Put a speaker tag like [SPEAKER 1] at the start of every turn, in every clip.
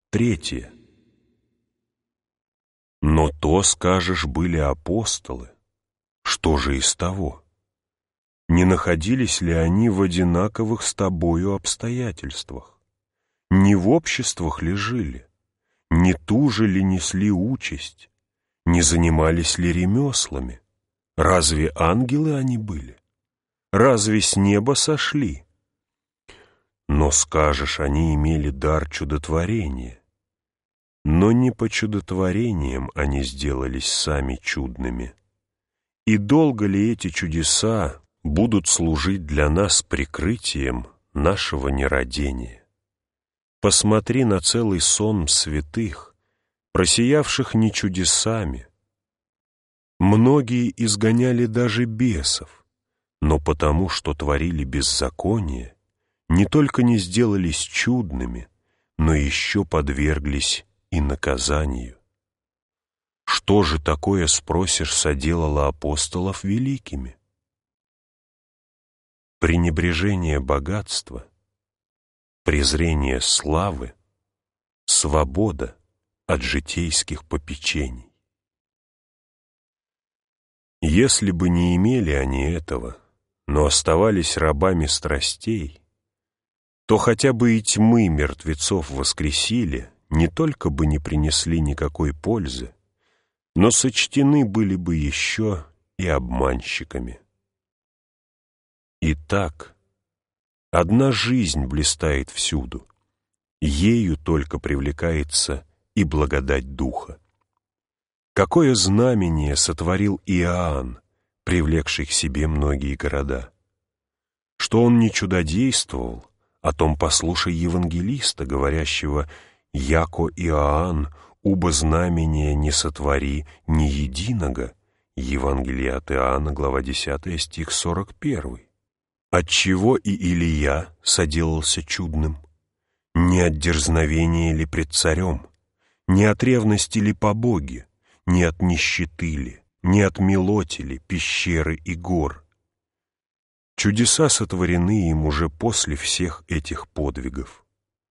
[SPEAKER 1] Третье. Но то, скажешь, были апостолы. Что же из того? Не находились ли они в одинаковых с тобою обстоятельствах? Не в обществах ли жили? Не ту же ли несли участь? Не занимались ли ремеслами? Разве ангелы они были? Разве с неба сошли? Но, скажешь, они имели дар чудотворения. Но не по чудотворениям они сделались сами чудными. И долго ли эти чудеса будут служить для нас прикрытием нашего нерадения? Посмотри на целый сон святых, просиявших не чудесами. Многие изгоняли даже бесов, но потому, что творили беззаконие, не только не сделались чудными, но еще подверглись и наказанию. Что же такое, спросишь, соделало апостолов великими? Пренебрежение богатства, презрение славы, свобода от житейских попечений. Если бы не имели они этого, но оставались рабами страстей, то хотя бы и тьмы мертвецов воскресили, не только бы не принесли никакой пользы, но сочтены были бы еще и обманщиками. Итак, одна жизнь блистает всюду, ею только привлекается и благодать Духа. Какое знамение сотворил Иоанн, привлекший к себе многие города? Что он не чудодействовал, о том послушай евангелиста, говорящего: «Яко Иоанн, убо знамения не сотвори ни единого». Евангелие от Иоанна, глава 10, стих 41. Отчего и Илия соделался чудным? Не от дерзновения ли пред царем? Не от ревности ли по боге? Не от нищеты ли? Не от мелоти ли, пещеры и гор? Чудеса сотворены им уже после всех этих подвигов.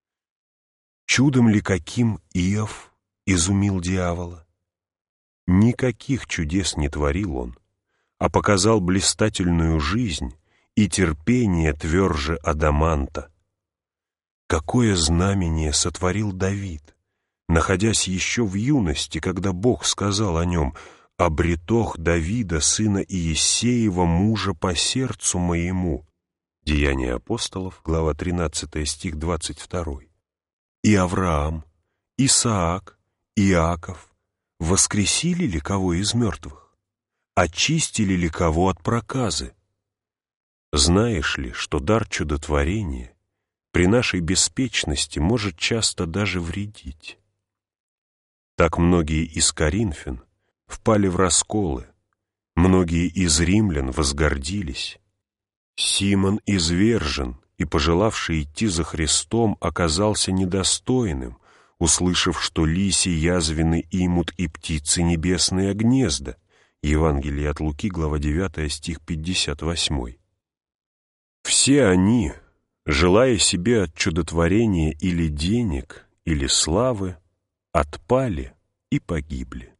[SPEAKER 1] Чудом ли каким Иов изумил дьявола? Никаких чудес не творил он, а показал блистательную жизнь и терпение тверже адаманта. Какое знамение сотворил Давид, находясь еще в юности, когда Бог сказал о нем: «Обретох Давида, сына Иессеева, мужа по сердцу моему». Деяния апостолов, глава 13, стих 22. И Авраам, Исаак, Иаков воскресили ли кого из мертвых? Очистили ли кого от проказы? Знаешь ли, что дар чудотворения при нашей беспечности может часто даже вредить? Так многие из коринфян впали в расколы, многие из римлян возгордились. Симон извержен и, пожелавший идти за Христом, оказался недостойным, услышав, что лиси язвины имут и птицы небесные гнезда. Евангелие от Луки, глава 9, стих 58. Все они, желая себе от чудотворения или денег, или славы, отпали и погибли.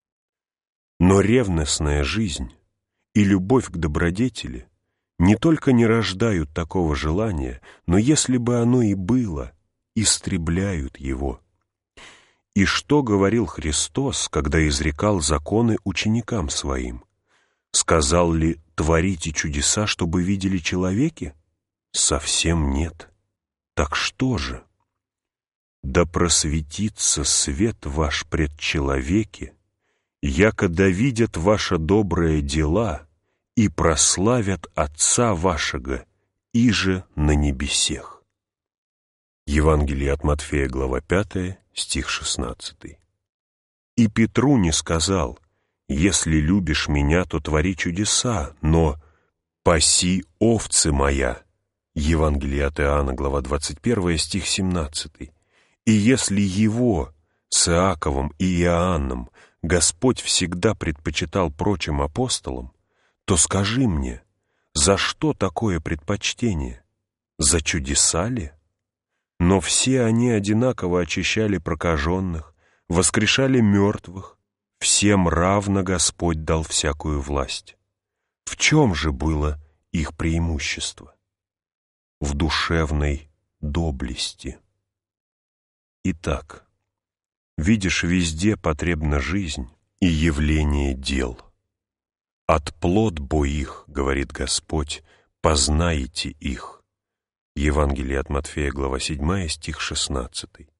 [SPEAKER 1] Но ревностная жизнь и любовь к добродетели не только не рождают такого желания, но если бы оно и было, истребляют его. И что говорил Христос, когда изрекал законы ученикам своим? Сказал ли: «Творите чудеса, чтобы видели человеки»? Совсем нет. Так что же? «Да просветится свет ваш пред человеки, яко да видят ваши добрые дела и прославят Отца вашего, иже на небесех». Евангелие от Матфея, глава 5, стих 16. И Петру не сказал: «Если любишь меня, то твори чудеса», но «паси овцы моя». Евангелие от Иоанна, глава 21, стих 17. И если его с Иаковом и Иоанном Господь всегда предпочитал прочим апостолам, то скажи мне, за что такое предпочтение? За чудеса ли? Но все они одинаково очищали прокаженных, воскрешали мертвых, всем равно Господь дал всякую власть. В чем же было их преимущество? В душевной доблести. Итак, видишь, везде потребна жизнь и явление дел. От плод бо их, говорит Господь, познаете их. Евангелие от Матфея, глава 7, стих 16.